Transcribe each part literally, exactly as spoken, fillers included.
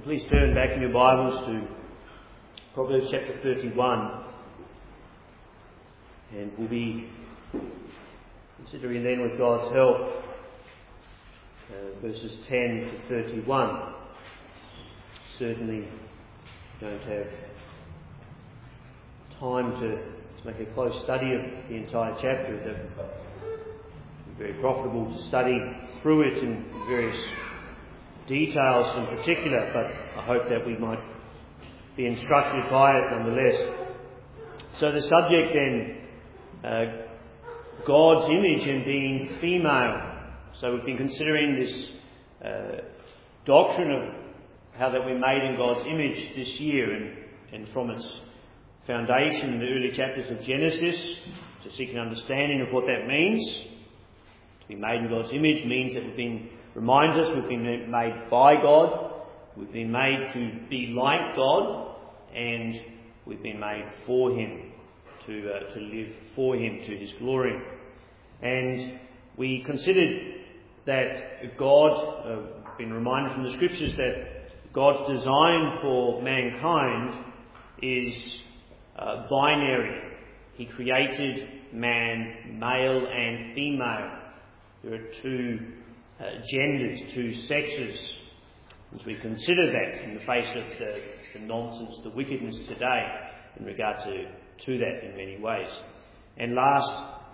Please turn back in your Bibles to Proverbs chapter thirty-one, and we'll be considering then, with God's help, uh, verses ten to thirty-one. Certainly don't have time to, to make a close study of the entire chapter. It would be very profitable to study through it in various details in particular, but I hope that we might be instructed by it nonetheless. So the subject then, uh, God's image and being female. So we've been considering this uh, doctrine of how that we're made in God's image this year, and, and from its foundation in the early chapters of Genesis, to seek an understanding of what that means. To be made in God's image means that we've been reminds us we've been made by God, we've been made to be like God, and we've been made for Him, to uh, to live for Him, to His glory. And we considered that God, uh, been reminded from the Scriptures that God's design for mankind is uh, binary. He created man, male and female. There are two Uh, genders, two sexes. As we consider that in the face of the, the nonsense, the wickedness today in regard to, to that in many ways. And last,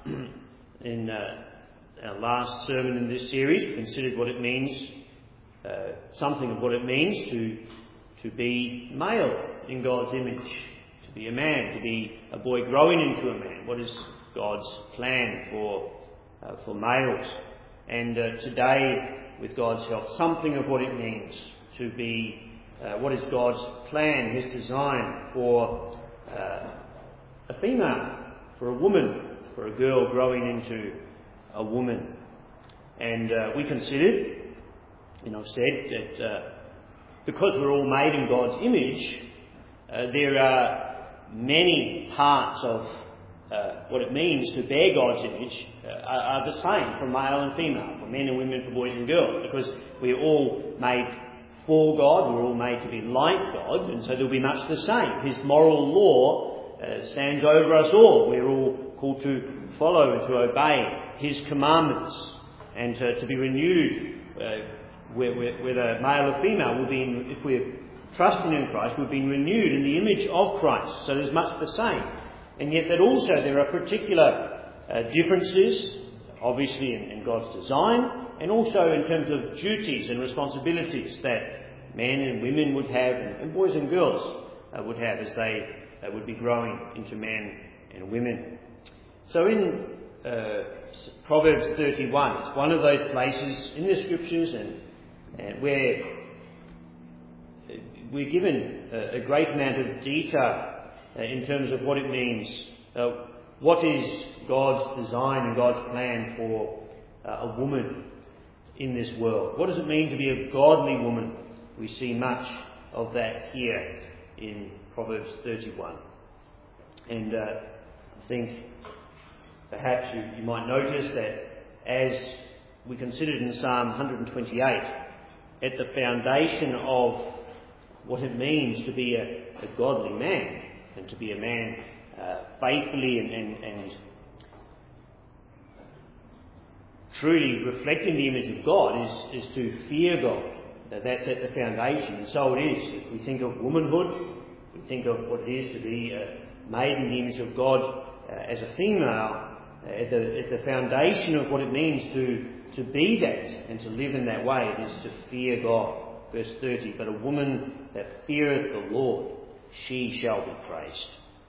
in uh, our last sermon in this series, we considered what it means, uh, something of what it means to to be male in God's image, to be a man, to be a boy growing into a man. What is God's plan for uh, for males? And uh, today, with God's help, something of what it means to be, uh, what is God's plan, His design for uh, a female, for a woman, for a girl growing into a woman. And uh, we considered, and I've said that uh, because we're all made in God's image, uh, there are many parts of Uh, what it means to bear God's image uh, are, are the same for male and female, for men and women, for boys and girls, because we're all made for God, we're all made to be like God, and so there'll be much the same. His moral law uh, stands over us all. We're all called to follow and to obey His commandments, and to, to be renewed, uh, whether male or female. We'll be, in, if we're trusting in Christ, we've been renewed in the image of Christ, so there's much the same. And yet that also there are particular uh, differences, obviously in, in God's design, and also in terms of duties and responsibilities that men and women would have, and, and boys and girls uh, would have as they uh, would be growing into men and women. So in uh, Proverbs thirty-one, it's one of those places in the Scriptures and, and where we're given a, a great amount of detail Uh, in terms of what it means. Uh, what is God's design and God's plan for uh, a woman in this world? What does it mean to be a godly woman? We see much of that here in Proverbs thirty-one. And uh, I think perhaps you, you might notice that as we considered in Psalm one twenty-eight, at the foundation of what it means to be a, a godly man, and to be a man uh, faithfully and, and, and truly reflecting the image of God is, is to fear God. That that's at the foundation. And so it is. If we think of womanhood, we think of what it is to be uh, made in the image of God uh, as a female. Uh, at, the, at the foundation of what it means to, to be that and to live in that way, it is to fear God. Verse thirty, but a woman that feareth the Lord, she shall be praised.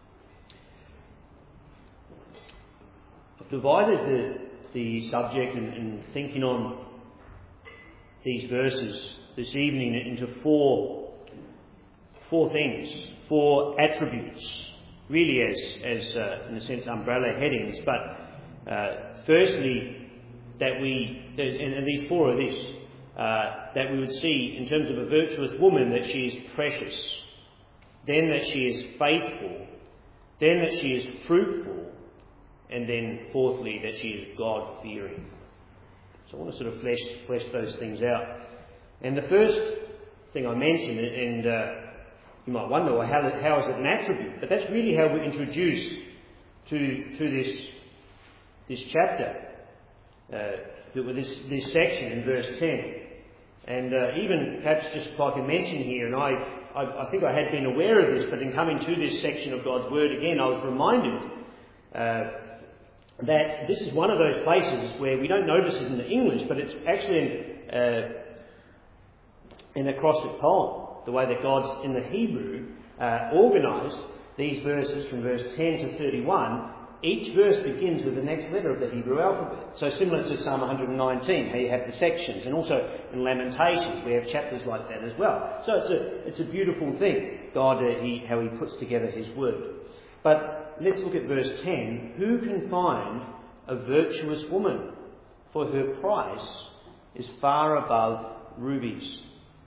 I've divided the, the subject and, and thinking on these verses this evening into four, four things, four attributes, really as, as uh, in a sense, umbrella headings. But uh, firstly, that we, and, and these four are this, uh, that we would see in terms of a virtuous woman that she is precious. Then that she is faithful, then that she is fruitful, and then fourthly that she is God-fearing. So I want to sort of flesh, flesh those things out. And the first thing I mentioned, and uh, you might wonder, well, how, how is it an attribute? But that's really how we're introduced to to this this chapter, uh, this this section in verse ten. And uh, even perhaps just if I can mention here, and I, I I think I had been aware of this, but in coming to this section of God's Word again, I was reminded uh, that this is one of those places where we don't notice it in the English, but it's actually in, uh, in a acrostic poem, the way that God's in the Hebrew uh, organised these verses from verse ten to thirty-one. Each verse begins with the next letter of the Hebrew alphabet. So similar to Psalm one hundred nineteen, how you have the sections, and also in Lamentations we have chapters like that as well. So it's a it's a beautiful thing, God, uh, he, how He puts together His Word. But let's look at verse ten. Who can find a virtuous woman? For her price is far above rubies.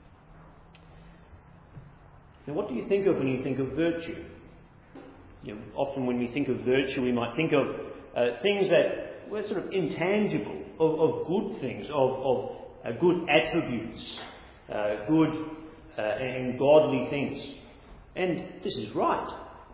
Now, what do you think of when you think of virtue? You know, often when we think of virtue, we might think of uh, things that were sort of intangible, of, of good things, of, of uh, good attributes, uh, good uh, and godly things. And this is right.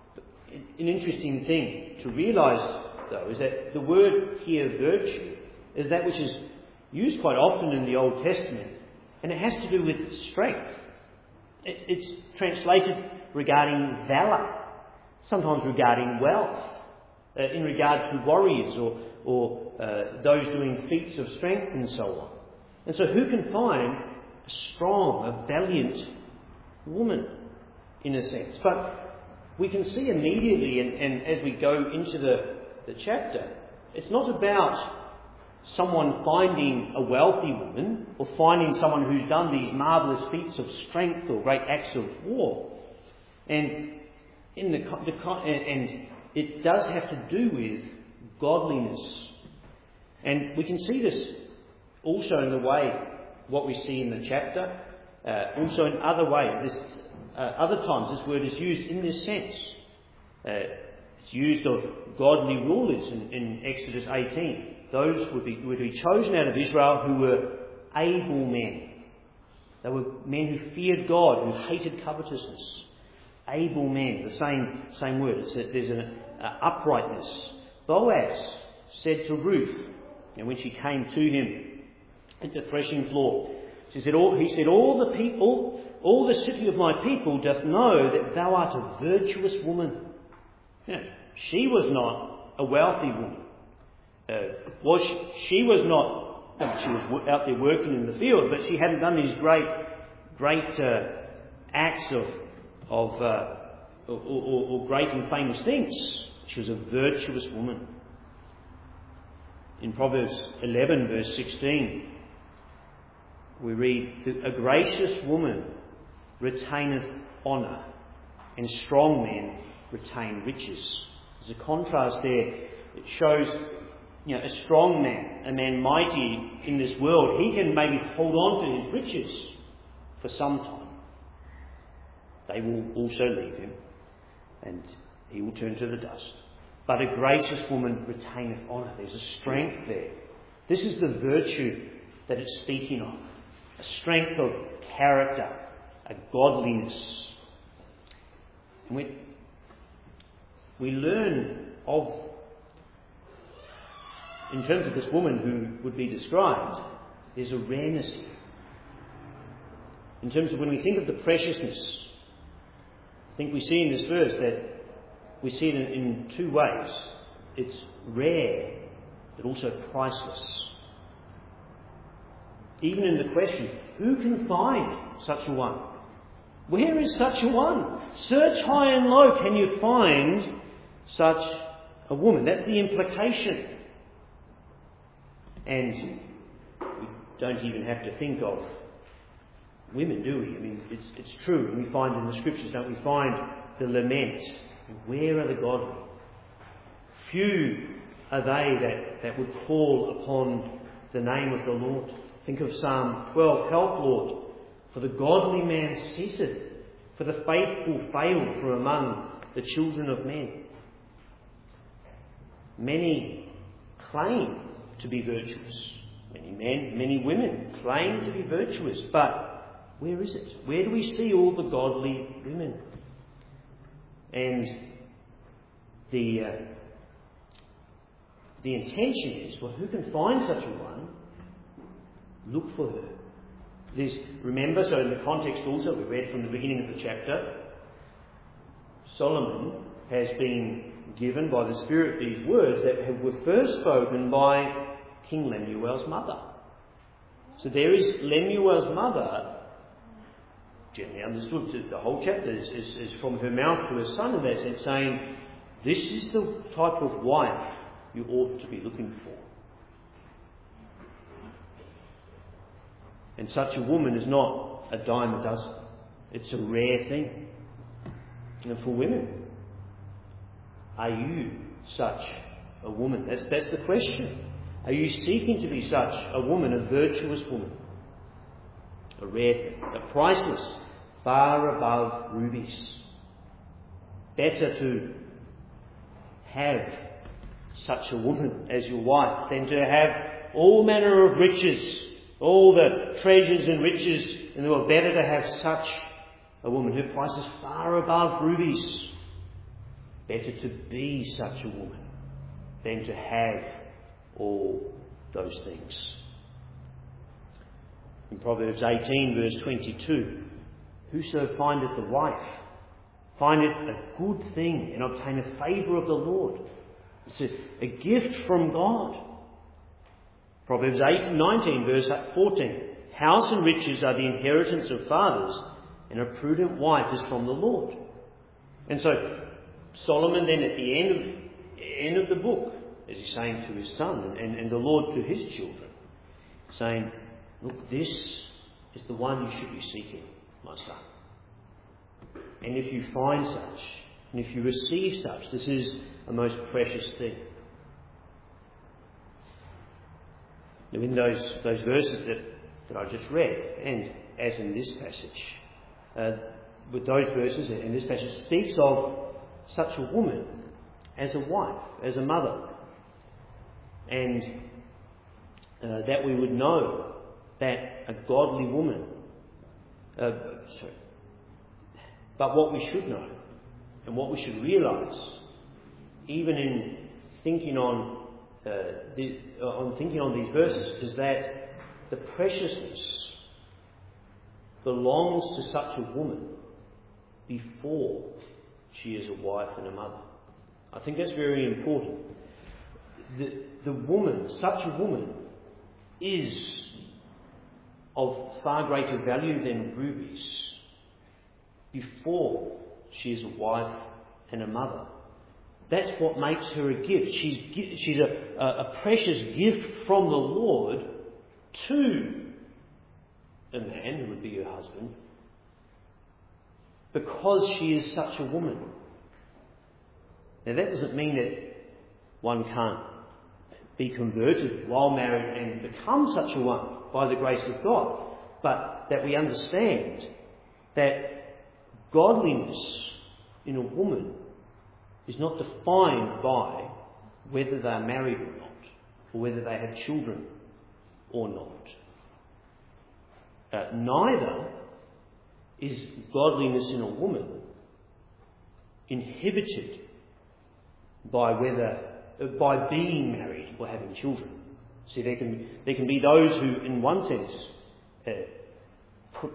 An interesting thing to realise, though, is that the word here, virtue, is that which is used quite often in the Old Testament, and it has to do with strength. It, it's translated regarding valour, sometimes regarding wealth, uh, in regard to warriors or, or uh, those doing feats of strength and so on. And so who can find a strong, a valiant woman, in a sense? But we can see immediately, and, and as we go into the, the chapter, it's not about someone finding a wealthy woman or finding someone who's done these marvellous feats of strength or great acts of war. And In the, the and it does have to do with godliness, and we can see this also in the way what we see in the chapter, uh, also in other ways. This, uh, other times, this word is used in this sense. Uh, it's used of godly rulers in, in Exodus eighteen. Those would be would be chosen out of Israel who were able men. They were men who feared God, who hated covetousness. Able men, the same same word. It's a, there's an uh, uprightness. Boaz said to Ruth, and when she came to him at the threshing floor, she said, all, he said, all the people, all the city of my people doth know that thou art a virtuous woman. You know, she was not a wealthy woman. Uh, was she, she was not, no, she was out there working in the field, but she hadn't done these great, great uh, acts of of uh, or, or, or great and famous things. She was a virtuous woman. In Proverbs eleven verse sixteen we read, a gracious woman retaineth honour, and strong men retain riches. There's a contrast there. It shows, you know, a strong man, a man mighty in this world, he can maybe hold on to his riches for some time. They will also leave him, and he will turn to the dust. But a gracious woman retaineth honour. There's a strength there. This is the virtue that it's speaking of. A strength of character, a godliness. And we, we learn of, in terms of this woman who would be described, there's a rareness here. In terms of when we think of the preciousness, I think we see in this verse that we see it in, in two ways. It's rare, but also priceless. Even in the question, who can find such a one? Where is such a one? Search high and low, can you find such a woman? That's the implication. And we don't even have to think of women, do we? I mean, it's it's true. We find in the Scriptures, don't we, find the lament. Where are the godly? Few are they that, that would call upon the name of the Lord. Think of Psalm twelve. Help, Lord, for the godly man ceaseth, for the faithful fail from among the children of men. Many claim to be virtuous. Many men, many women claim to be virtuous, but Where is it? Where do we see all the godly women? And the uh, the intention is, well, who can find such a one? Look for her. There's, remember, so in the context also, we read from the beginning of the chapter, Solomon has been given by the Spirit these words that have, were first spoken by King Lemuel's mother. So there is Lemuel's mother, generally understood, the whole chapter is, is, is from her mouth to her son in that sense, saying, this is the type of wife you ought to be looking for. And such a woman is not a dime a dozen. It's a rare thing. And for women, are you such a woman? That's, that's the question. Are you seeking to be such a woman, a virtuous woman? A rare thing, a priceless, far above rubies. Better to have such a woman as your wife than to have all manner of riches, all the treasures and riches in the world. Better to have such a woman. Her price is far above rubies. Better to be such a woman than to have all those things. In Proverbs eighteen, verse twenty-two, whoso findeth a wife findeth a good thing and obtaineth favour of the Lord. It's a, a gift from God. Proverbs eight, nineteen, verse fourteen, house and riches are the inheritance of fathers, and a prudent wife is from the Lord. And so Solomon then at the end of end of the book, as he's saying to his son and, and the Lord to his children, saying, look, this is the one you should be seeking, my son. And if you find such, and if you receive such, this is a most precious thing. Now in those those verses that, that I just read, and as in this passage, uh, with those verses and this passage speaks of such a woman as a wife, as a mother, and uh, that we would know that a godly woman, uh, sorry, but what we should know and what we should realise, even in thinking on uh, the, uh, on thinking on these verses, is that the preciousness belongs to such a woman before she is a wife and a mother. I think that's very important. The, the woman, such a woman, is of far greater value than rubies before she is a wife and a mother. That's what makes her a gift. She's, she's a, a, a precious gift from the Lord to a man who would be her husband, because she is such a woman. Now that doesn't mean that one can't be converted while married and become such a one by the grace of God, but that we understand that godliness in a woman is not defined by whether they are married or not, or whether they have children or not. Uh, neither is godliness in a woman inhibited by whether uh, by being married or having children. See, there can there can be those who, in one sense, uh, put,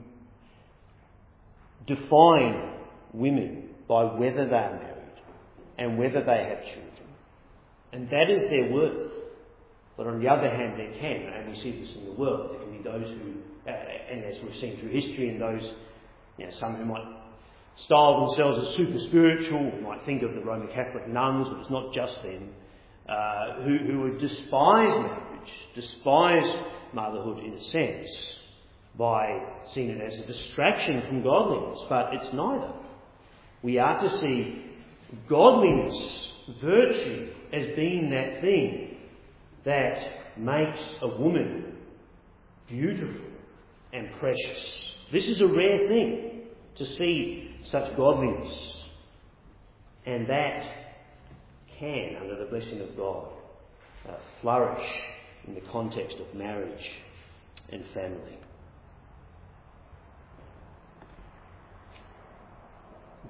define women by whether they are married and whether they have children, and that is their worth. But on the other hand, there can, and we see this in the world, there can be those who, uh, and as we've seen through history, and those, you know, some who might style themselves as super spiritual, might think of the Roman Catholic nuns, but it's not just them, uh, who, who would despise marriage, despise motherhood in a sense, by seeing it as a distraction from godliness, but it's neither. We are to see godliness, virtue, as being that thing that makes a woman beautiful and precious. This is a rare thing, to see such godliness, and that can, under the blessing of God, uh, flourish in the context of marriage and family.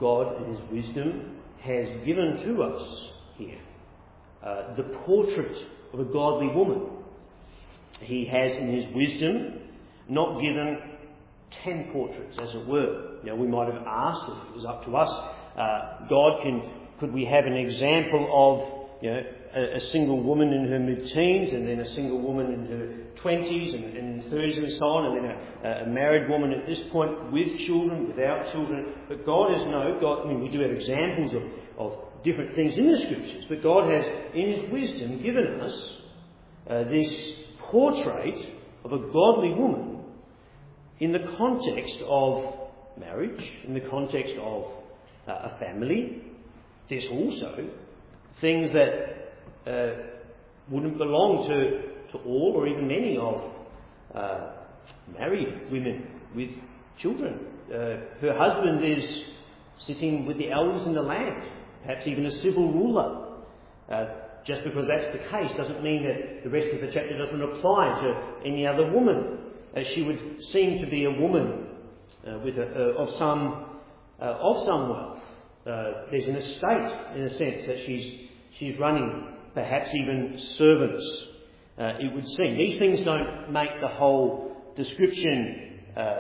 God in His wisdom has given to us here uh, the portrait of a godly woman. He has in His wisdom not given ten portraits, as it were. Now, we might have asked, if it was up to us, uh, God, can could we have an example of, you know, a, a single woman in her mid-teens, and then a single woman in her twenties and, and thirties and so on, and then a, a married woman at this point with children, without children. But God is no, God, I mean, we do have examples of, of different things in the Scriptures, but God has, in His wisdom, given us uh, this portrait of a godly woman in the context of marriage, in the context of uh, a family. There's also things that uh, wouldn't belong to, to all or even many of uh, married women with children. Uh, her husband is sitting with the elders in the land, perhaps even a civil ruler. Uh, just because that's the case doesn't mean that the rest of the chapter doesn't apply to any other woman. Uh, she would seem to be a woman uh, with a, uh, of some uh, of some wealth. Uh, there's an estate, in a sense, that she's she's running, perhaps even servants, uh, it would seem. These things don't make the whole description uh,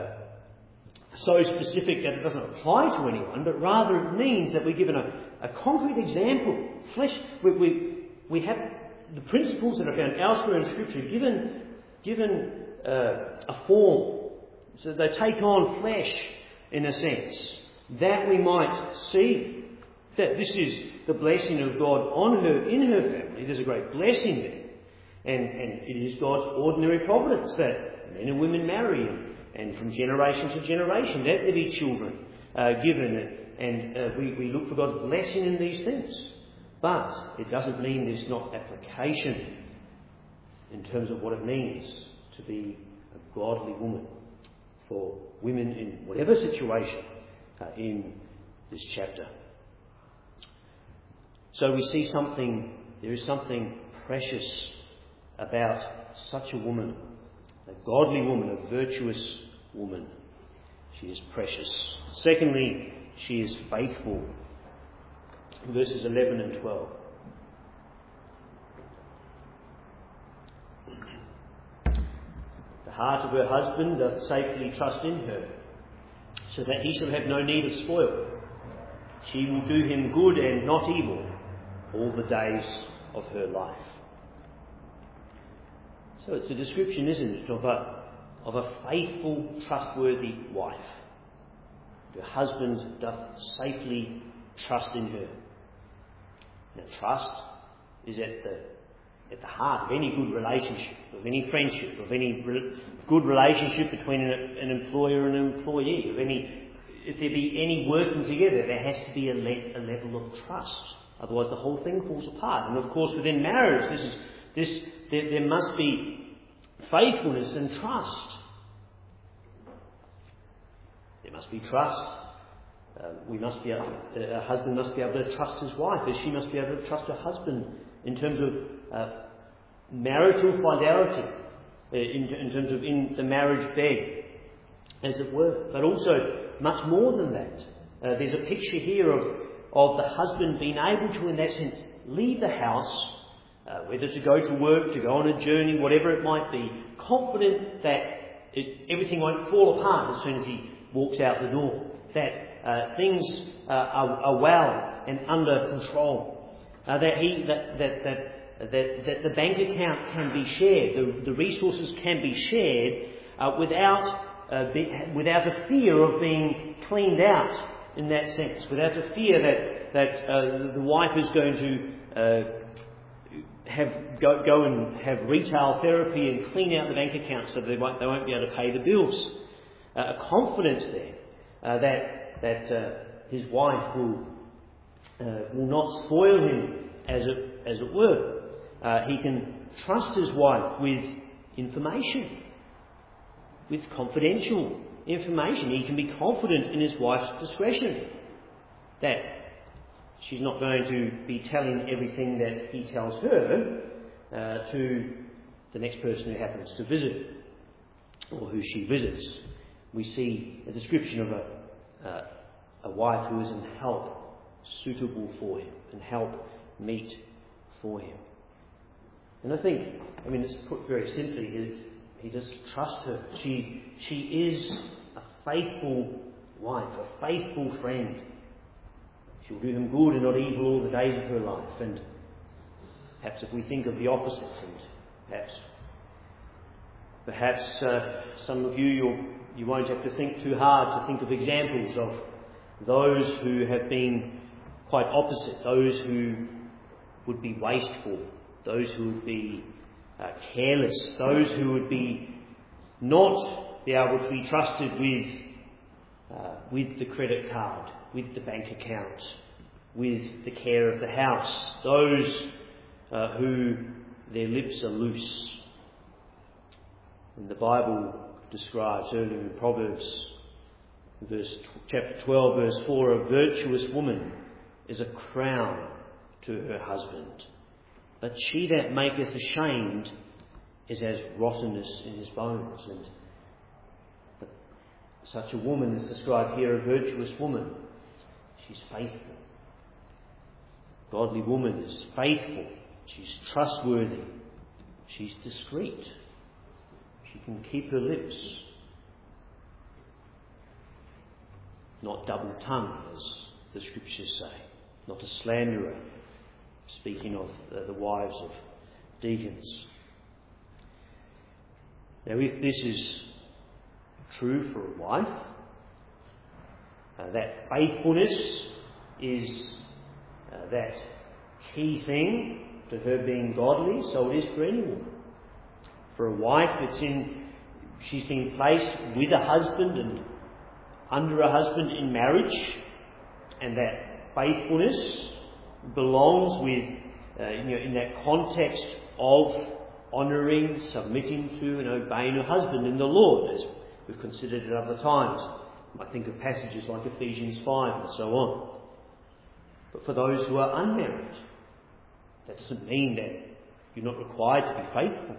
so specific that it doesn't apply to anyone, but rather it means that we're given a, a concrete example. Flesh, we, we, we have the principles that are found elsewhere in Scripture given, given uh, a form. So they take on flesh, in a sense, that we might see that this is the blessing of God on her, in her family. There's a great blessing there. And, and it is God's ordinary providence that men and women marry, and, and from generation to generation that there be children uh, given. And uh, we, we look for God's blessing in these things. But it doesn't mean there's not application in terms of what it means to be a godly woman for women in whatever situation uh, in this chapter. So we see something, there is something precious about such a woman, a godly woman, a virtuous woman. She is precious. Secondly, she is faithful. Verses eleven and twelve. The heart of her husband doth safely trust in her, so that he shall have no need of spoil. She will do him good and not evil all the days of her life. So it's a description, isn't it, of a, of a faithful, trustworthy wife. Her husband doth safely trust in her. Now, trust is at the at the heart of any good relationship, of any friendship, of any re- good relationship between an, an employer and an employee. Of any, if there be any working together, there has to be a, le- a level of trust. Otherwise, the whole thing falls apart. And of course, within marriage, this is this there, there must be faithfulness and trust. There must be trust. Uh, we must be able, uh, a husband must be able to trust his wife, as she must be able to trust her husband in terms of uh, marital fidelity, uh, in, in terms of in the marriage bed, as it were. But also, much more than that, uh, there's a picture here of, of the husband being able to, in that sense, leave the house, uh, whether to go to work, to go on a journey, whatever it might be, confident that it, everything won't fall apart as soon as he walks out the door. That Uh, things uh, are, are well and under control. Uh, that he that that, that that that the bank account can be shared, the, the resources can be shared uh, without uh, be, without a fear of being cleaned out. In that sense, without a fear that that uh, the wife is going to uh, have go, go and have retail therapy and clean out the bank account so they won't they won't be able to pay the bills. Uh, a confidence there uh, that. that uh, his wife will uh, will not spoil him, as it as it were. Uh, he can trust his wife with information, with confidential information. He can be confident in his wife's discretion, that she's not going to be telling everything that he tells her uh, to the next person who happens to visit or who she visits. We see a description of a Uh, a wife who is an help suitable for him, and help meet for him. And I think, I mean, it's put very simply, he, he does trust her. She, she is a faithful wife, a faithful friend. She'll do him good and not evil all the days of her life. And perhaps if we think of the opposite, and perhaps perhaps uh, some of you, you'll, you won't have to think too hard to think of examples of those who have been quite opposite, those who would be wasteful, those who would be uh, careless, those who would be not be able to be trusted with uh, with the credit card, with the bank account, with the care of the house, those uh, who their lips are loose. And the Bible describes earlier in Proverbs, verse chapter twelve, verse four, a virtuous woman is a crown to her husband, but she that maketh ashamed is as rottenness in his bones. And such a woman is described here, a virtuous woman. She's faithful. Godly woman is faithful. She's trustworthy. She's discreet. She can keep her lips. Not double-tongued, as the scriptures say. Not a slanderer, speaking of uh, the wives of deacons. Now, if this is true for a wife, uh, that faithfulness is uh, that key thing to her being godly, so it is for any woman. For a wife, it's in she's been placed with a husband and under a husband in marriage, and that faithfulness belongs with, uh, you know, in that context of honouring, submitting to and obeying her husband in the Lord, as we've considered at other times. I think of passages like Ephesians five and so on. But for those who are unmarried, that doesn't mean that you're not required to be faithful.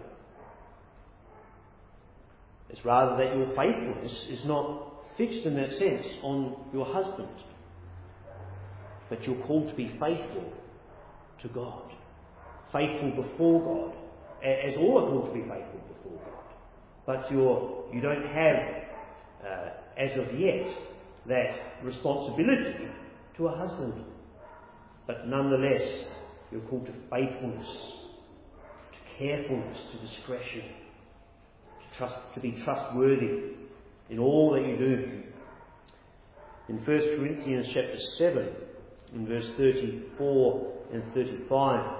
It's rather that your faithfulness is not fixed in that sense on your husband, but you're called to be faithful to God, faithful before God, as all are called to be faithful before God. But you're, you don't have, uh, as of yet, that responsibility to a husband. But nonetheless, you're called to faithfulness, to carefulness, to discretion, to trust, to be trustworthy in all that you do. In First Corinthians chapter seven, in verse thirty-four and thirty-five,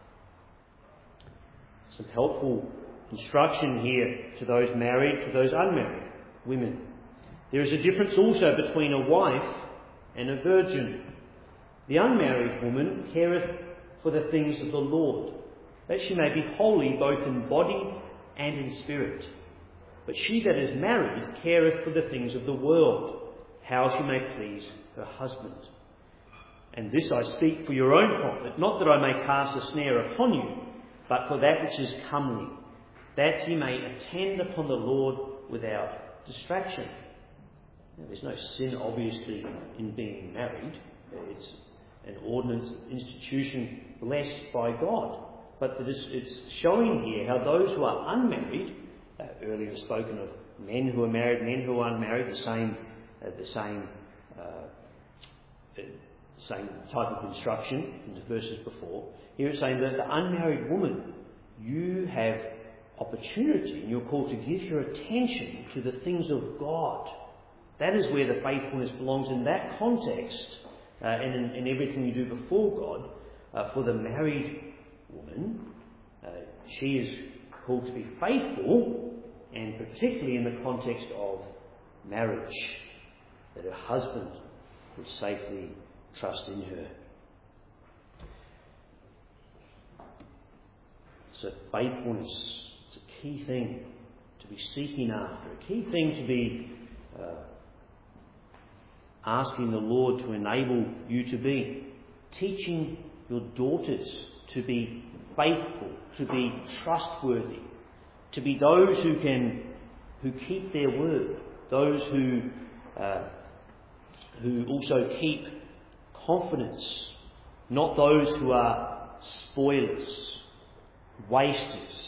some helpful instruction here to those married, to those unmarried women. There is a difference also between a wife and a virgin. The unmarried woman careth for the things of the Lord, that she may be holy both in body and in spirit. But she that is married careth for the things of the world, how she may please her husband. And this I speak for your own profit, not that I may cast a snare upon you, but for that which is comely, that ye may attend upon the Lord without distraction. Now, there's no sin, obviously, in being married. It's an ordinance, institution blessed by God. But it's showing here how those who are unmarried, uh, earlier spoken of men who are married, men who are unmarried, the same, uh, the same, uh, same type of instruction in the verses before. Here it's saying that the unmarried woman, you have opportunity, and you're called to give your attention to the things of God. That is where the faithfulness belongs in that context, uh, and in, in everything you do before God. Uh, for the married woman, uh, she is called to be faithful, and particularly in the context of marriage, that her husband would safely trust in her. So faithfulness is a key thing to be seeking after, a key thing to be uh, asking the Lord to enable you to be. Teaching your daughters to be faithful, to be trustworthy, to be those who can, who keep their word, those who uh, who also keep confidence, not those who are spoilers, wasters.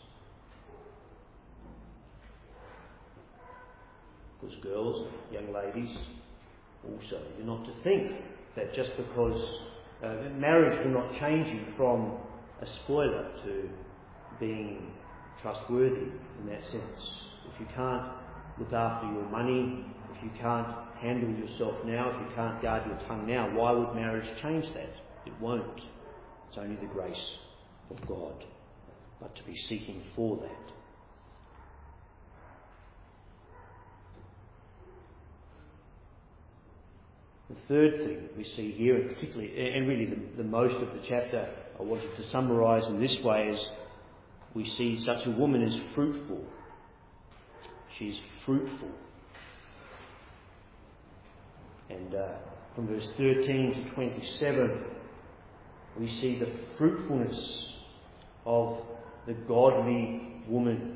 Because girls, young ladies, also, you're not to think that just because uh, marriage will not change you from a spoiler to being trustworthy in that sense. If you can't look after your money, if you can't handle yourself now, if you can't guard your tongue now, why would marriage change that? It won't. It's only the grace of God. But to be seeking for that. The third thing we see here, and particularly, and really the, the most of the chapter, I wanted to summarise in this way, is we see such a woman as fruitful. She's fruitful. And uh, from verse thirteen to twenty-seven, we see the fruitfulness of the godly woman.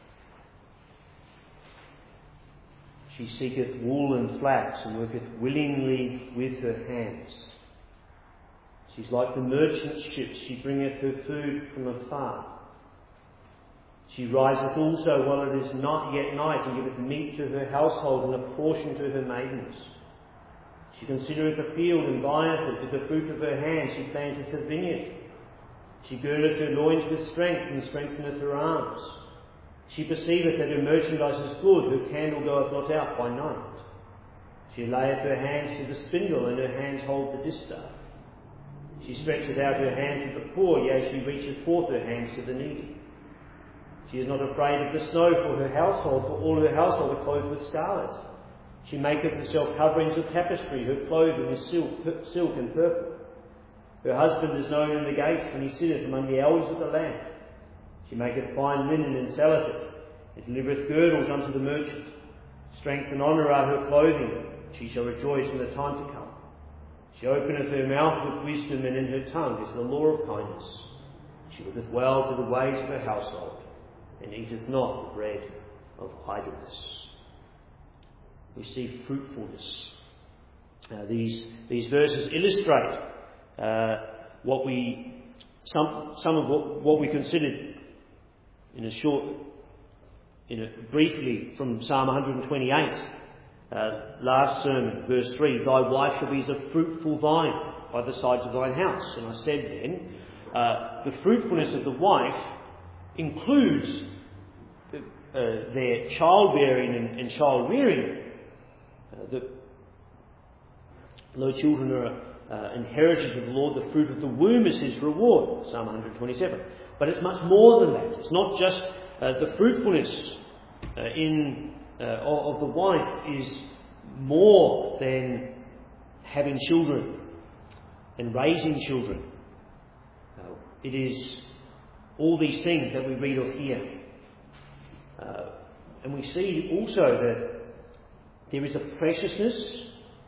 She seeketh wool and flax, and worketh willingly with her hands. She's like the merchant ships, she bringeth her food from afar. She riseth also while it is not yet night, and giveth meat to her household, and a portion to her maidens. She considereth a field, and buyeth it. With the fruit of her hand she planteth a vineyard. She girdeth her loins with strength, and strengtheneth her arms. She perceiveth that her merchandise is good, her candle goeth not out by night. She layeth her hands to the spindle, and her hands hold the distaff. She stretcheth out her hand to the poor, yea, she reacheth forth her hands to the needy. She is not afraid of the snow for her household, for all her household are clothed with scarlet. She maketh herself coverings of tapestry, her clothing is silk, silk and purple. Her husband is known in the gates, when he sitteth among the elders of the land. She maketh fine linen and selleth it, and delivereth girdles unto the merchant. Strength and honour are her clothing. She shall rejoice in the time to come. She openeth her mouth with wisdom, and in her tongue is the law of kindness. She looketh well to the ways of her household, and eateth not the bread of idleness. We see fruitfulness. Uh, these these verses illustrate uh, what we some some of what, what we considered in a short, in a, briefly from Psalm one twenty-eight, uh, last sermon, verse three. Thy wife shall be as a fruitful vine by the sides of thine house. And I said then, uh, the fruitfulness of the wife includes uh, their childbearing and, and child rearing. Uh, the, Lo children are uh, inheritors of the Lord, the fruit of the womb is his reward, Psalm one twenty-seven. But it's much more than that. It's not just uh, the fruitfulness uh, in uh, of, of the wife is more than having children and raising children. Uh, it is all these things that we read of here. Uh, and we see also that there is a preciousness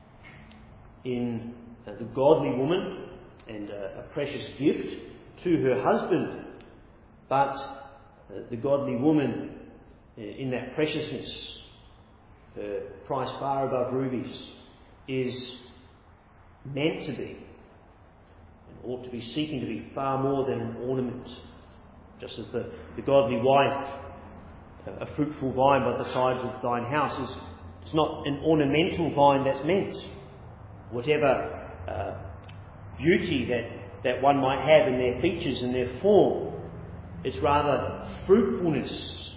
in uh, the godly woman and uh, a precious gift to her husband. But uh, the godly woman, uh, in that preciousness, her price far above rubies, is meant to be and ought to be seeking to be far more than an ornament. Just as the, the godly wife, a fruitful vine by the sides of thine house, is it's not an ornamental vine that's meant. Whatever uh, beauty that, that one might have in their features and their form, it's rather fruitfulness,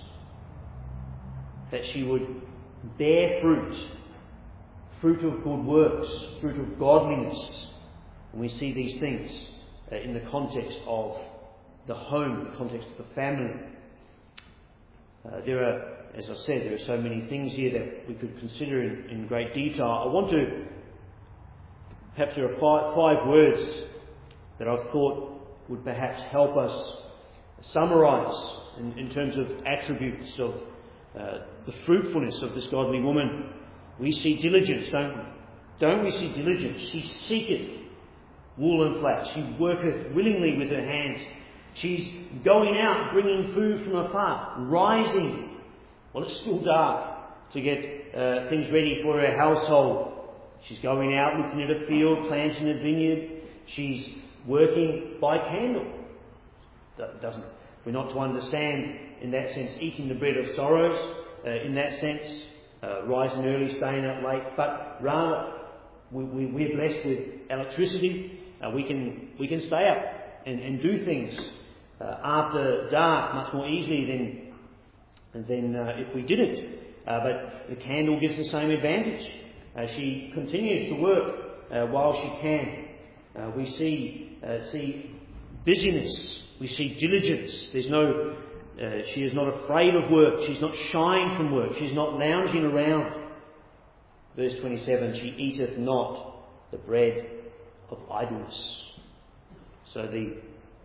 that she would bear fruit, fruit of good works, fruit of godliness. And we see these things uh, in the context of the home, the context of the family. Uh, there are, as I said, there are so many things here that we could consider in, in great detail. I want to, perhaps there are five, five words that I've thought would perhaps help us summarise in, in terms of attributes of uh, the fruitfulness of this godly woman. We see diligence, don't we? Don't we see diligence? She seeketh wool and flax. She worketh willingly with her hands. She's going out, bringing food from afar, rising while it's still dark to get uh, things ready for her household. She's going out looking at a field, planting a vineyard. She's working by candle. That doesn't, we're not to understand, in that sense, eating the bread of sorrows, uh, in that sense, uh, rising early, staying up late, but rather we, we, we're blessed with electricity. Uh, we can we can stay up and, and do things uh, after dark much more easily than, than uh, if we didn't. Uh, but the candle gives the same advantage. Uh, she continues to work uh, while she can. Uh, we see uh, see busyness. We see diligence. There's no. Uh, she is not afraid of work. She's not shying from work. She's not lounging around. Verse twenty-seven. She eateth not the bread of idleness. So the,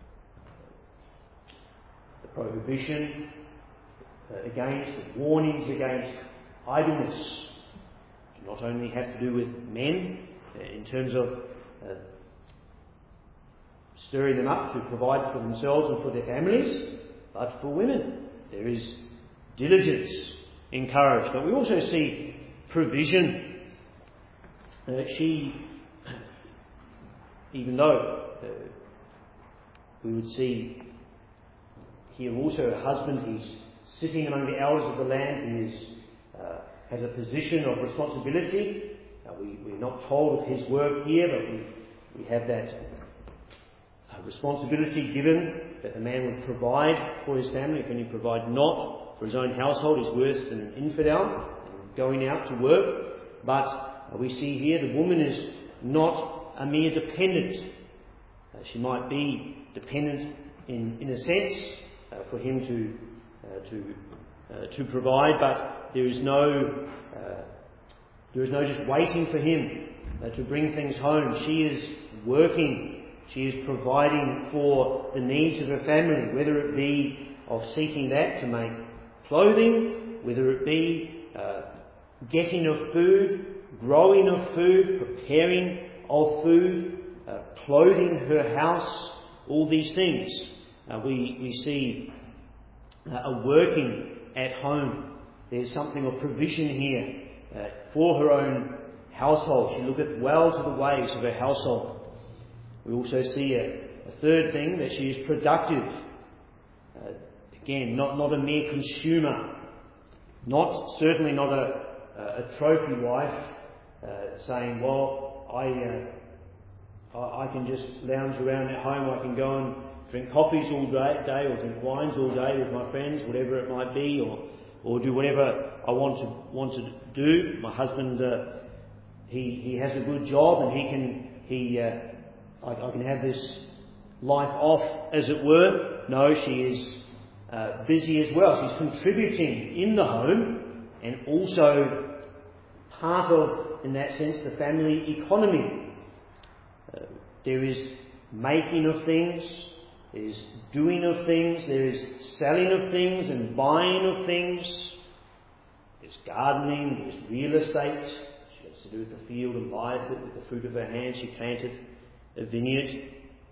the prohibition uh, against, the warnings against idleness do not only have to do with men uh, in terms of uh, stirring them up to provide for themselves and for their families, but for women. There is diligence encouraged. But we also see provision. Uh, she, even though uh, we would see here also a husband, he's sitting among the elders of the land, he is, uh, has a position of responsibility. Uh, we, we're not told of his work here, but we, we have that uh, responsibility given that the man would provide for his family. If any provide not for his own household, he's worse than an infidel and going out to work. But uh, we see here the woman is not a mere dependent. Uh, she might be dependent in, in a sense uh, for him to uh, to uh, to provide, but there is no uh, there is no just waiting for him uh, to bring things home. She is working. She is providing for the needs of her family, whether it be of seeking that to make clothing, whether it be uh, getting of food, growing of food, preparing of food, uh, clothing her house, all these things. Uh, we, we see uh, a working at home. There's something of provision here uh, for her own household. She looketh well to the ways of her household. We also see a, a third thing, that she is productive. Uh, again, not, not a mere consumer. Not, certainly not a, a trophy wife uh, saying, well, I, uh, I, I can just lounge around at home, I can go and drink coffees all day, day or drink wines all day with my friends, whatever it might be, or, or do whatever I want to, want to do. My husband, uh, he, he has a good job and he can, he, uh, I, I can have this life off, as it were. No, she is uh, busy as well. She's contributing in the home and also part of, in that sense, the family economy. Uh, there is making of things, there is doing of things, there is selling of things and buying of things. There's gardening, there's real estate. She has to do with the field and buy it with the fruit of her hands. She planted a vineyard.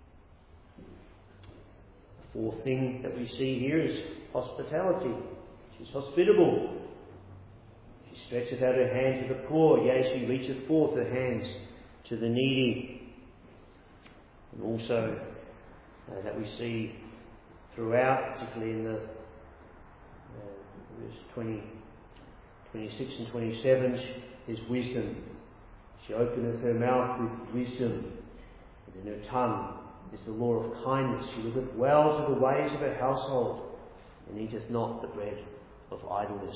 The fourth thing that we see here is hospitality. She's hospitable. She stretcheth out her hand to the poor, yea, she reacheth forth her hands to the needy. And also uh, that we see throughout, particularly in the uh, verse twenty, twenty-six and twenty-seven, is wisdom. She openeth her mouth with wisdom, and in her tongue is the law of kindness. She looketh well to the ways of her household, and eateth not the bread of idleness.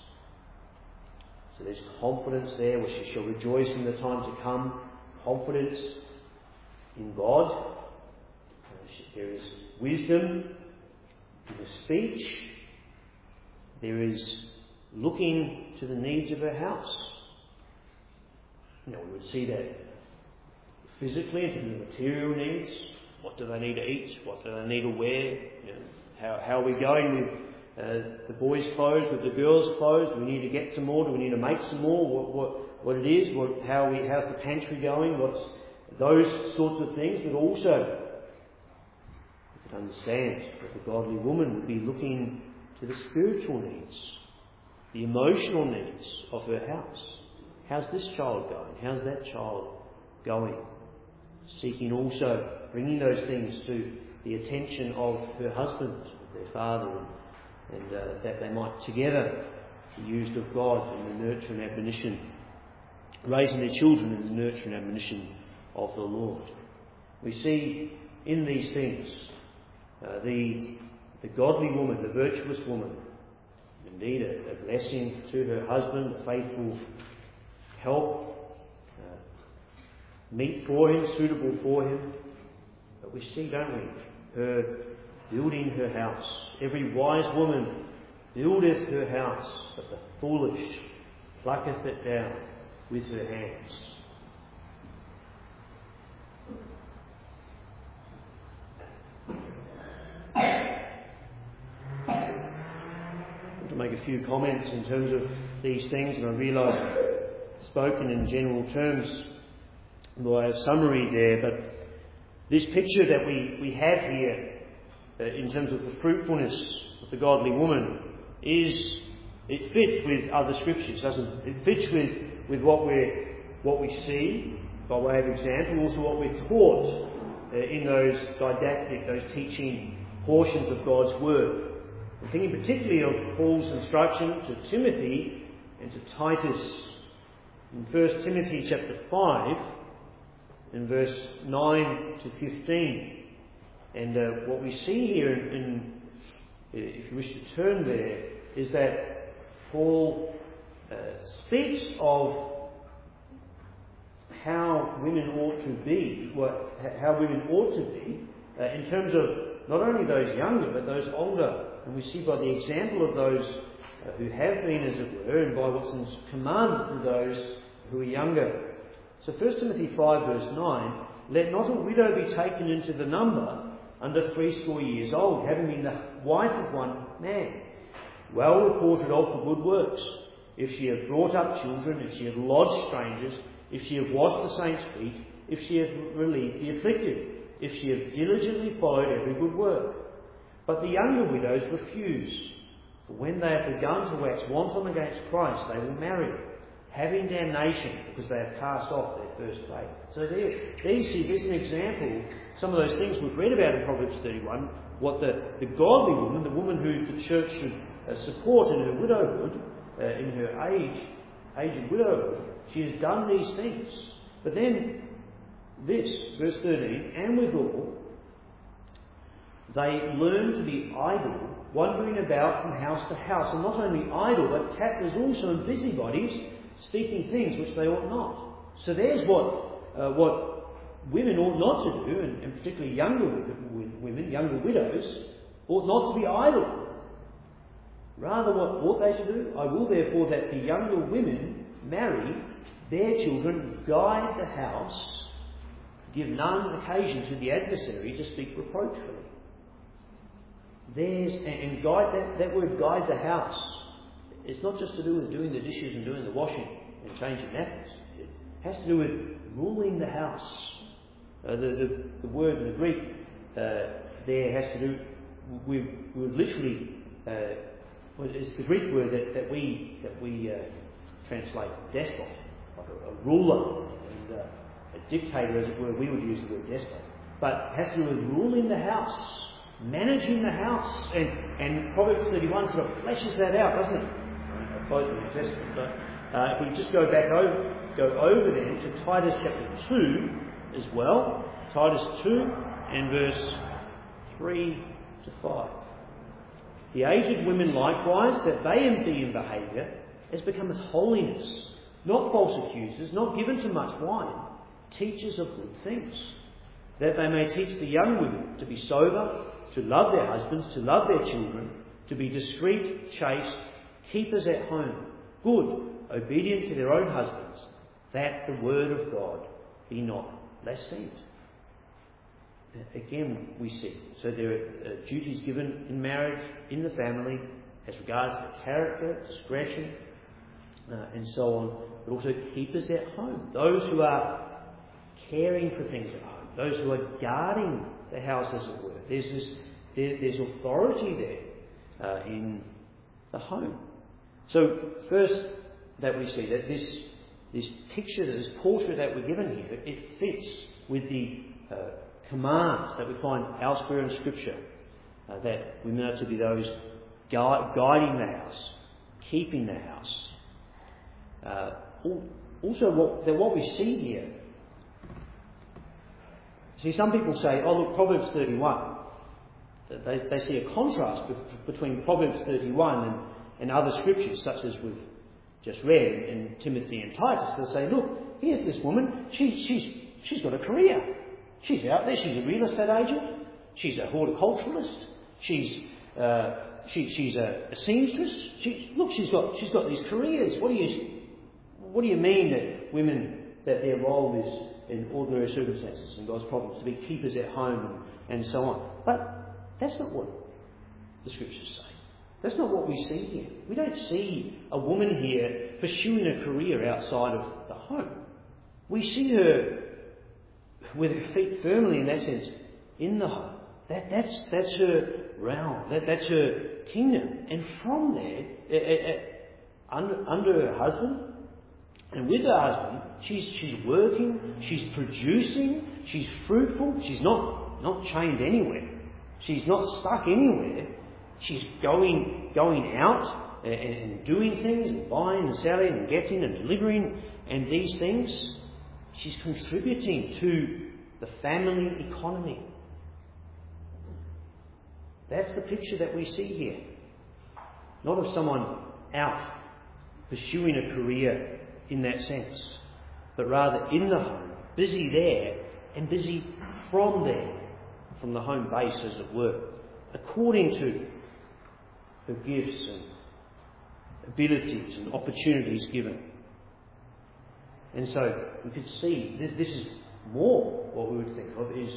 So there's confidence there, where she shall rejoice in the time to come. Confidence in God. There is wisdom in the speech. There is looking to the needs of her house. You know, we would see that physically, into the material needs. What do they need to eat? What do they need to wear? You know, how, how are we going with uh, the boys' clothes, with the girls' clothes? Do we need to get some more? Do we need to make some more? What, what, what it is? What, how we, how's the pantry going? What's those sorts of things? But also, we can understand that the godly woman would be looking to the spiritual needs, the emotional needs of her house. how's this child going? How's that child going? Seeking also, bringing those things to the attention of her husband, their father, and, and uh, that they might together be used of God in the nurture and admonition, raising their children in the nurture and admonition of the Lord. We see in these things uh, the, the godly woman, the virtuous woman, indeed a, a blessing to her husband, a faithful help, uh, meet for him, suitable for him. But we see, don't we, her building her house. Every wise woman buildeth her house, but the foolish plucketh it down with her hands. I want to make a few comments in terms of these things, and I realise I've spoken in general terms by a summary there, but this picture that we, we have here uh, in terms of the fruitfulness of the godly woman is, it fits with other scriptures, doesn't it? It fits with, with what we what we see by way of example, also what we're taught uh, in those didactic, those teaching portions of God's Word. I'm thinking particularly of Paul's instruction to Timothy and to Titus in First Timothy chapter five, in verse nine to fifteen. And uh, what we see here, in, in, if you wish to turn there, is that Paul uh, speaks of how women ought to be, what, how women ought to be, uh, in terms of not only those younger, but those older. And we see by the example of those uh, who have been, as it were, and by what's commanded to those who are younger. So First Timothy five verse nine, let not a widow be taken into the number under threescore years old, having been the wife of one man, well reported of for good works, if she have brought up children, if she have lodged strangers, if she have washed the saints' feet, if she have relieved the afflicted, if she have diligently followed every good work. But the younger widows refuse, for when they have begun to wax wanton against Christ, they will marry, having damnation, because they have cast off their first faith. So there, there you see, there's an example, some of those things we've read about in Proverbs thirty-one, what the, the godly woman, the woman who the church should uh, support in her widowhood, uh, in her age, aged widowhood, she has done these things. But then, this, verse thirteen, and withal, they learn to be idle, wandering about from house to house, and not only idle, but tattlers also and busybodies, speaking things which they ought not. So there's what uh, what women ought not to do, and, and particularly younger women, younger widows, ought not to be idle. Rather, what ought they to do? I will therefore that the younger women marry their children, guide the house, give none occasion to the adversary to speak reproachfully. There's, and guide, that, that word guide the house. It's not just to do with doing the dishes and doing the washing and changing napkins. It has to do with ruling the house. Uh, the, the, the word in the Greek uh, there has to do with, with literally, uh, well, it's the Greek word that, that we that we uh, translate despot, like a, a ruler and uh, a dictator, as it were. We would use the word despot, but it has to do with ruling the house, managing the house, and, and Proverbs thirty-one sort of fleshes that out, doesn't it? I close the New Testament, but uh, if we just go back over, go over then to Titus chapter two as well, Titus two and verse three to five. The aged women likewise, that they be in behaviour as becometh holiness, not false accusers, not given to much wine, teachers of good things, that they may teach the young women to be sober, to love their husbands, to love their children, to be discreet, chaste, keepers at home, good, obedient to their own husbands, that the word of God be not blasphemed. Again, we see. So there are uh, duties given in marriage, in the family, as regards to character, discretion, uh, and so on, but also keepers at home. Those who are caring for things at home, those who are guarding the house, as it were. There's this, there, there's authority there uh, in the home. So first, that we see that this this picture, this portrait that we're given here, it fits with the uh, commands that we find elsewhere in Scripture, uh, that women are to be those gui- guiding the house, keeping the house. Uh, also, what, that what we see here, see, some people say, oh look, Proverbs thirty-one, they, they see a contrast be- between Proverbs thirty-one and, and other scriptures, such as we've just read in Timothy and Titus. They say, look, here's this woman, she, she's, she's got a career. She's out there, she's a real estate agent, she's a horticulturalist, she's uh, she, she's a, a seamstress. She, look, she's got she's got these careers. What do you what do you mean that women, that their role is in ordinary circumstances in God's providence to be keepers at home and, and so on? But that's not what the scriptures say. That's not what we see here. We don't see a woman here pursuing a career outside of the home. We see her with her feet firmly, in that sense, in the home. That, that's, that's her realm. That, that's her kingdom. And from there, uh, uh, under, under her husband, and with her husband, she's, she's working, she's producing, she's fruitful, she's not, not chained anywhere. She's not stuck anywhere. She's going, going out and, and doing things, and buying and selling and getting and delivering and these things. She's contributing to the family economy. That's the picture that we see here. Not of someone out pursuing a career in that sense, but rather in the home, busy there and busy from there, from the home base as it were, according to her gifts and abilities and opportunities given. And so we could see this, this is more what we would think of is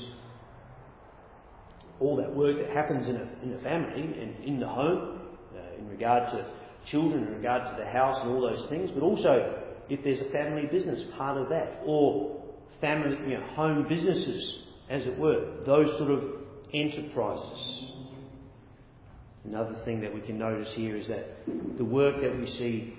all that work that happens in a, in a family and in the home, uh, in regard to children, in regard to the house and all those things, but also if there's a family business, part of that, or family, you know, home businesses, as it were, those sort of enterprises. Another thing that we can notice here is that the work that we see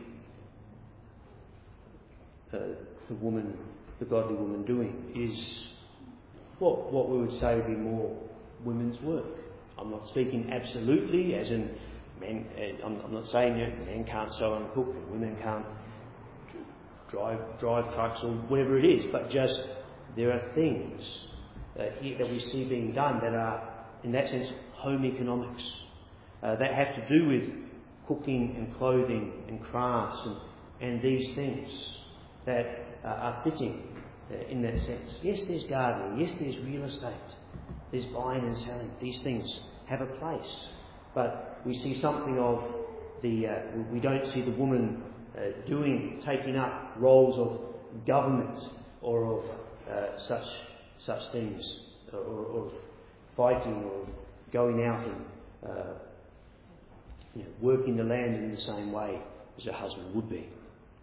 uh, the woman, the godly woman doing is what what we would say would be more women's work. I'm not speaking absolutely, as in men. Uh, I'm, I'm not saying that men can't sew and cook, and women can't drive drive trucks or whatever it is. But just there are things uh, here that we see being done that are, in that sense, home economics. Uh, that have to do with cooking and clothing and crafts and, and these things that uh, are fitting uh, in that sense. Yes, there's gardening. Yes, there's real estate. There's buying and selling. These things have a place. But we see something of the... Uh, we don't see the woman uh, doing, taking up roles of government or of uh, such such things, or, or of fighting or going out and uh, you know, working the land in the same way as her husband would be.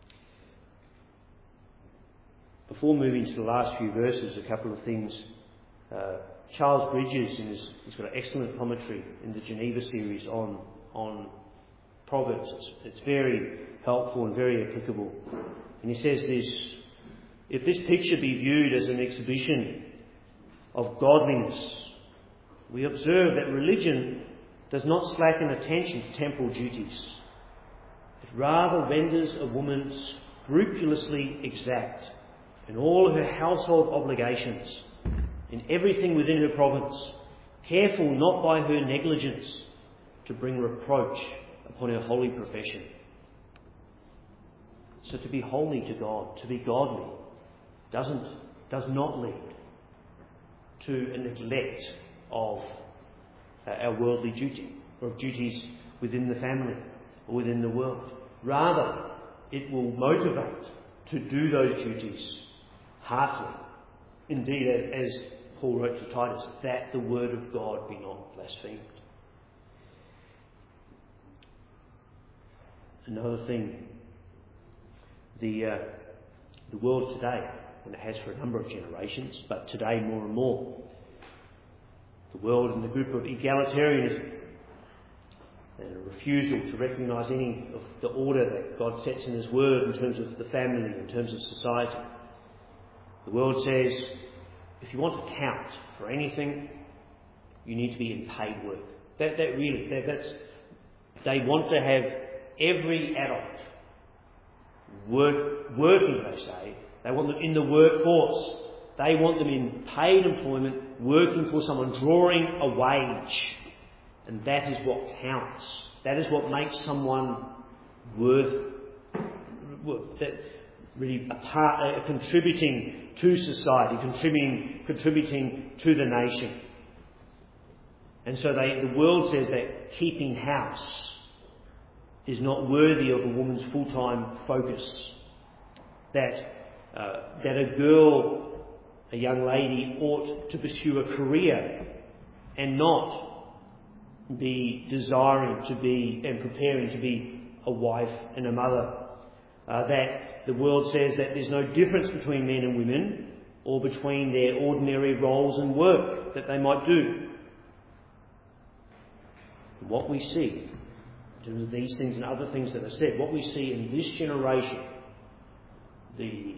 Before moving to the last few verses, a couple of things. Uh, Charles Bridges, in his, he's got an excellent commentary in the Geneva series on on Proverbs. It's, it's very helpful and very applicable. And he says this: if this picture be viewed as an exhibition of godliness, we observe that religion does not slacken attention to temporal duties. It rather renders a woman scrupulously exact in all her household obligations, in everything within her province, careful not by her negligence to bring reproach upon her holy profession. So to be holy to God, to be godly, doesn't does not lead to a neglect of uh, our worldly duty, or of duties within the family or within the world. Rather, it will motivate to do those duties heartily. Indeed, as Paul wrote to Titus, that the word of God be not blasphemed. Another thing, the uh, the world today, and it has for a number of generations, but today more and more, the world in the group of egalitarianism, and a refusal to recognise any of the order that God sets in His Word in terms of the family, in terms of society. The world says, if you want to count for anything, you need to be in paid work. That, that really, that, that's, they want to have every adult work, working, they say. They want them in the workforce. They want them in paid employment, working for someone, drawing a wage. And that is what counts. That is what makes someone worth, worth that really a part, uh, contributing to society, contributing, contributing to the nation. And so they, the world says that keeping house is not worthy of a woman's full-time focus. That uh, that a girl, a young lady, ought to pursue a career and not be desiring to be and preparing to be a wife and a mother. Uh, that the world says that there's no difference between men and women or between their ordinary roles and work that they might do. What we see, in terms of these things and other things that are said, what we see in this generation, the,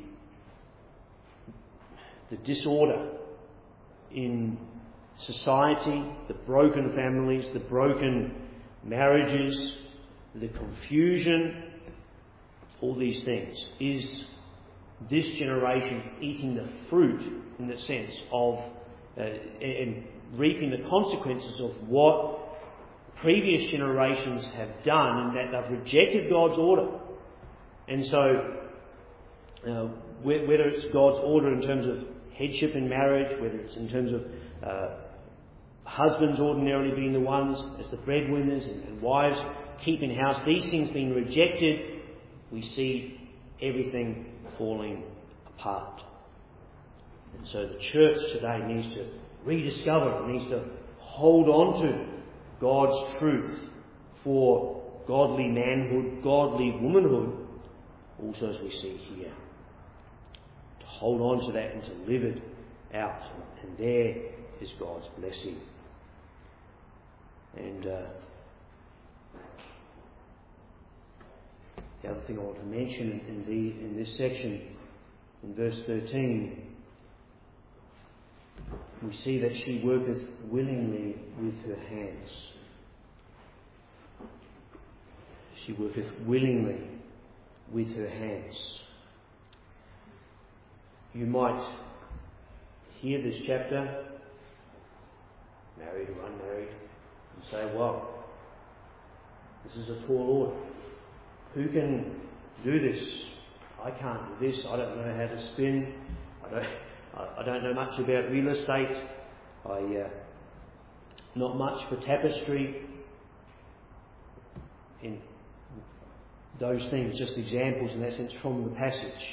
the disorder in society, the broken families, the broken marriages, the confusion, all these things, is this generation eating the fruit, in the sense of, uh, and reaping the consequences of what previous generations have done, and that they've rejected God's order. And so, uh, whether it's God's order in terms of headship in marriage, whether it's in terms of uh, husbands ordinarily being the ones as the breadwinners and, and wives keeping house, these things being rejected, we see everything falling apart. And so the church today needs to rediscover, needs to hold on to God's truth for godly manhood, godly womanhood, also as we see here. To hold on to that and to live it out. And there is God's blessing. And uh, the other thing I want to mention in, the, in this section, in verse thirteen, we see that she worketh willingly with her hands. She worketh willingly with her hands. You might hear this chapter, married or unmarried, and say, well, this is a tall order. Who can do this? I can't do this. I don't know how to spin. I don't I don't know much about real estate. I uh, not much for tapestry. In those things, just examples in that sense from the passage.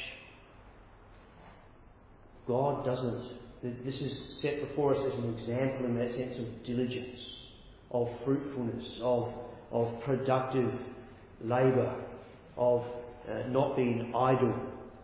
God doesn't. This is set before us as an example in that sense of diligence, of fruitfulness, of of productive labour, of uh, not being idle.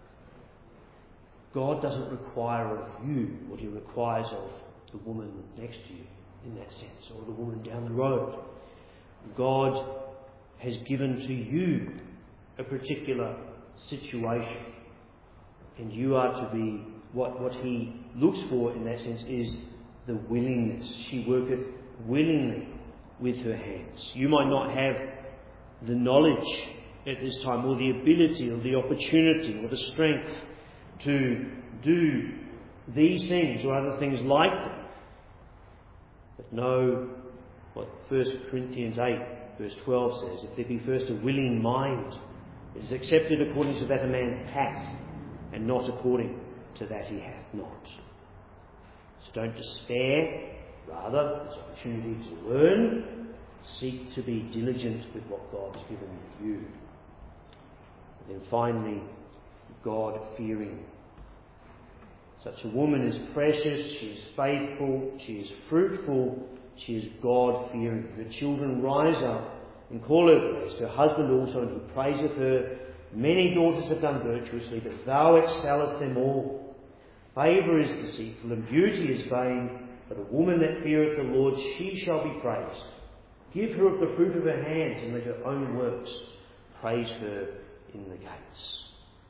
God doesn't require of you what He requires of the woman next to you, in that sense, or the woman down the road. God has given to you a particular situation, and you are to be, what, what He looks for in that sense is the willingness. She worketh willingly with her hands. You might not have the knowledge at this time, or the ability, or the opportunity, or the strength to do these things or other things like them. But know what First Corinthians eight verse twelve says, if there be first a willing mind, it is accepted according to that a man hath, and not according to that he hath not. So don't despair, rather, there's opportunity to learn, seek to be diligent with what God has given you. And then finally, God-fearing. Such a woman is precious, she is faithful, she is fruitful, she is God-fearing. Her children rise up and call her blessed, her husband also, and he praiseth her. Many daughters have done virtuously, but thou excellest them all. Favour is deceitful, and beauty is vain, but a woman that feareth the Lord, she shall be praised. Give her of the fruit of her hands, and let her own works praise her in the gates.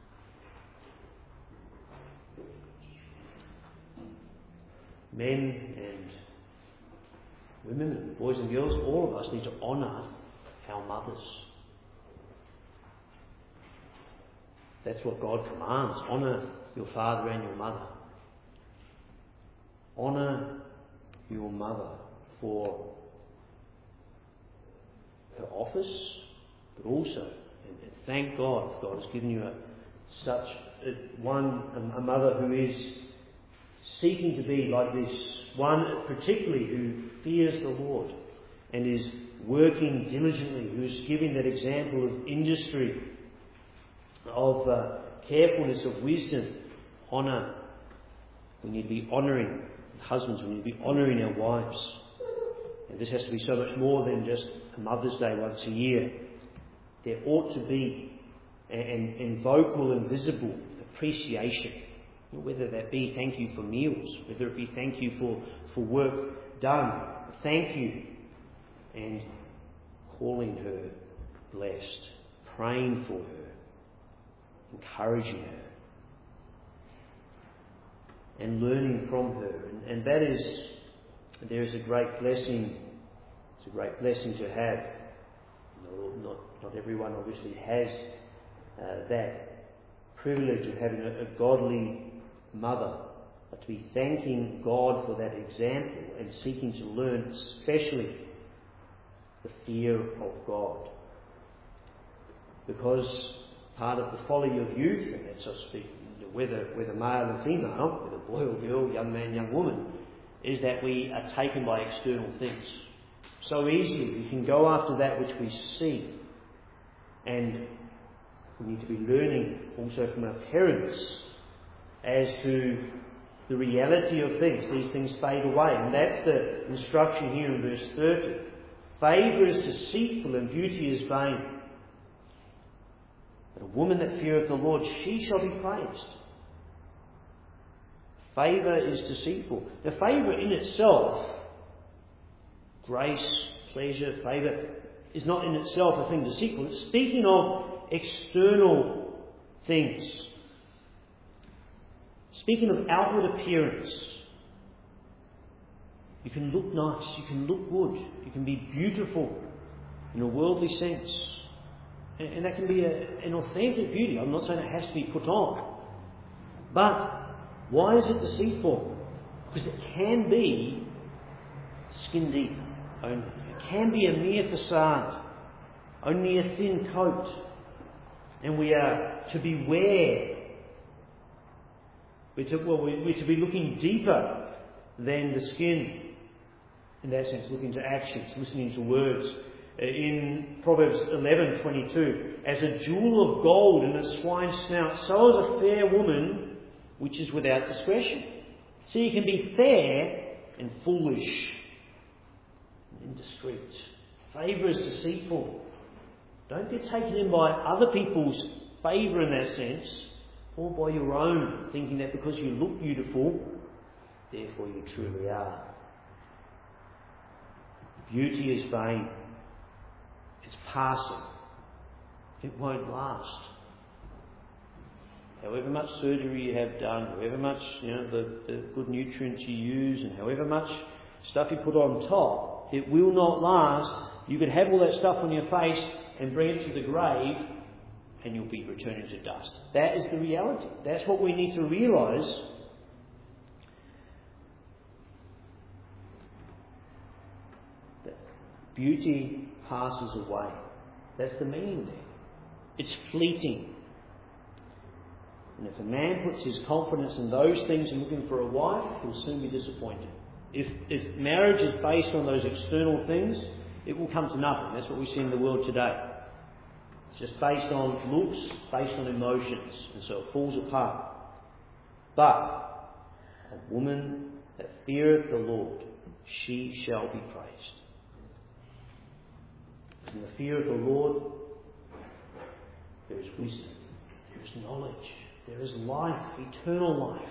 Men and women and boys and girls, all of us need to honour our mothers. That's what God commands. Honour your father and your mother. Honour your mother for her office, but also, and, and thank God, God has given you a, such a, one, a, a mother who is seeking to be like this, one particularly who fears the Lord and is working diligently, who is giving that example of industry, of uh, carefulness, of wisdom, honour. We need to be honouring husbands, we need to be honouring our wives. And this has to be so much more than just a Mother's Day once a year. There ought to be an, an vocal and visible appreciation, whether that be thank you for meals, whether it be thank you for, for work done, thank you, and calling her blessed, praying for her, encouraging her, and learning from her. And, and that is, there is a great blessing, it's a great blessing to have. No, not, not everyone obviously has uh, that privilege of having a, a godly mother, but to be thanking God for that example and seeking to learn especially the fear of God. Because part of the folly of youth, and that's, I speak, whether, whether male or female, whether boy or girl, young man, young woman, is that we are taken by external things. So easily we can go after that which we see. And we need to be learning also from our parents as to the reality of things. These things fade away. And that's the instruction here in verse thirty. Favour is deceitful and beauty is vain. But a woman that feareth the Lord, she shall be praised. Favour is deceitful. The favour in itself, grace, pleasure, favour, is not in itself a thing deceitful. It's speaking of external things. Speaking of outward appearance. You can look nice, you can look good, you can be beautiful in a worldly sense. And, and that can be a, an authentic beauty. I'm not saying it has to be put on. But why is it deceitful? Because it can be skin deep only. It can be a mere facade, only a thin coat. And we are to beware. We're to, well, we're to be looking deeper than the skin. In that sense, looking to actions, listening to words. In Proverbs eleven twenty-two, as a jewel of gold in a swine's snout, so is a fair woman which is without discretion. So you can be fair and foolish and indiscreet. Favour is deceitful. Don't get taken in by other people's favour in that sense, or by your own, thinking that because you look beautiful, therefore you truly are. Beauty is vain. It's passing. It won't last. However much surgery you have done, however much, you know, the, the good nutrients you use, and however much stuff you put on top, it will not last. You could have all that stuff on your face and bring it to the grave, and you'll be returning to dust. That is the reality. That's what we need to realise. That beauty passes away. That's the meaning there. It's fleeting. And if a man puts his confidence in those things and looking for a wife, he'll soon be disappointed. If, if marriage is based on those external things, it will come to nothing. That's what we see in the world today. It's just based on looks, based on emotions, and so it falls apart. But a woman that feareth the Lord, she shall be praised. In the fear of the Lord, there is wisdom, there is knowledge, there is life, eternal life.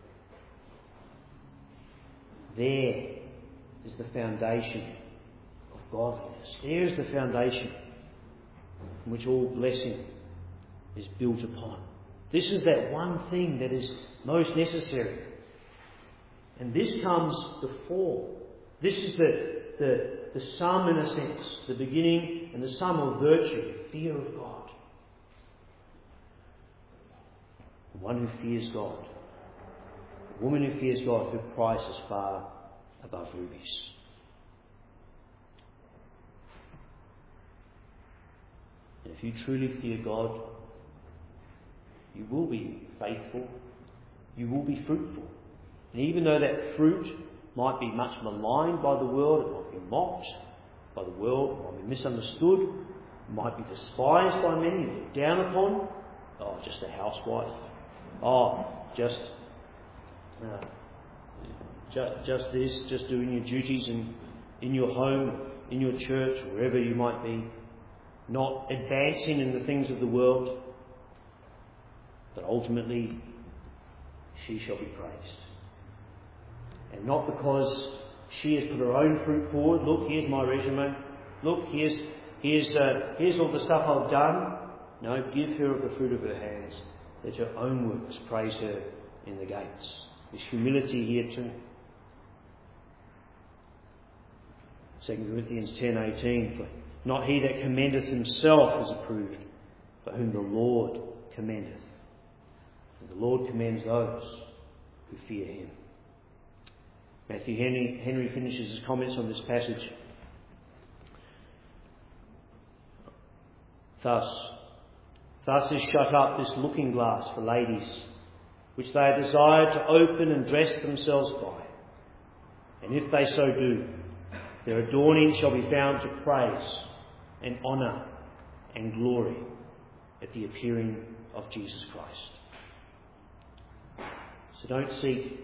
There is the foundation godliness. There's the foundation from which all blessing is built upon. This is that one thing that is most necessary. And this comes before. This is the, the, the sum, in a sense, the beginning and the sum of virtue, fear of God. The one who fears God. The woman who fears God, her price is far above rubies. And if you truly fear God, you will be faithful, you will be fruitful. And even though that fruit might be much maligned by the world, it might be mocked by the world, it might be misunderstood, it might be despised by many, looked down upon. Oh, just a housewife. Oh, just, uh, just, just this, just doing your duties in, in your home, in your church, wherever you might be, not advancing in the things of the world. But ultimately, she shall be praised. And not because she has put her own fruit forward. Look, here's my resume. Look, here's here's uh, here's all the stuff I've done. No, give her of the fruit of her hands, that her own works praise her in the gates. There's humility here too. Second Corinthians ten eighteen. For not he that commendeth himself is approved, but whom the Lord commendeth. And the Lord commends those who fear him. Matthew Henry, Henry finishes his comments on this passage. Thus, thus is shut up this looking glass for ladies, which they are desired to open and dress themselves by. And if they so do, their adorning shall be found to praise and honour and glory at the appearing of Jesus Christ. So don't seek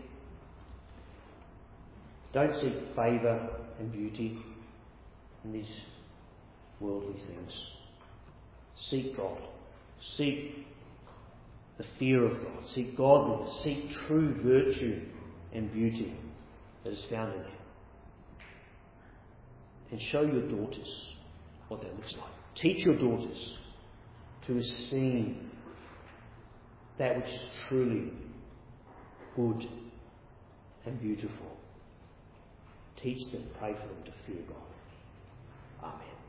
Don't seek favour and beauty in these worldly things. Seek God. Seek the fear of God. Seek godliness. Seek true virtue and beauty that is found in Him. And show your daughters what that looks like. Teach your daughters to esteem that which is truly good and beautiful. Teach them, pray for them to fear God. Amen.